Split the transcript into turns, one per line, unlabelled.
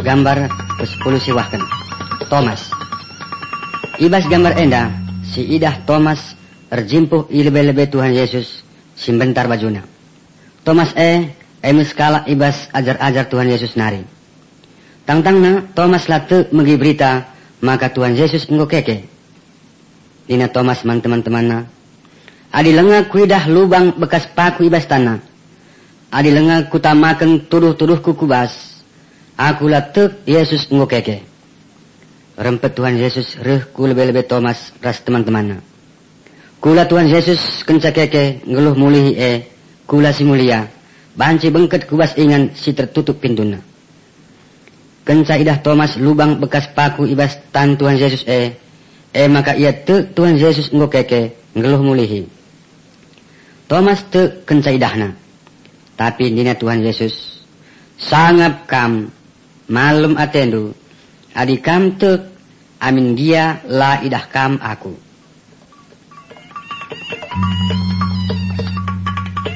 gambar ke-10 siwahkan. Thomas. Ibas gambar enda, si idah Thomas erjimpuh ilebe-lebe Tuhan Yesus simbentar bajuna. Thomas emis kala ibas ajar-ajar Tuhan Yesus nari. Tangtangna Thomas late megi berita, maka Tuhan Yesus enggo keke. Dina Thomas man teman-temanna. Adi lenga kuidah lubang bekas paku ibas tanah. Adi lenga kutamaken tuduh-tuduh kubas. Aku latek Yesus enggo keke. Rempet Tuhan Yesus reh ku lebe-lebe Thomas ras teman-temanna. Kula Tuhan Yesus kenca keke ngeluh mulihi kula si mulia. Banci bengket kubas ingan si tertutup pintuna. Kenca idah Thomas lubang bekas paku ibas tan Tuhan Yesus maka ia te Tuhan Yesus enggo keke ngeluh mulihi. Thomas te kenca idahna. Tapi dina Tuhan Yesus sangap kam malum atendu adi kam tek amin dia la idah kam aku.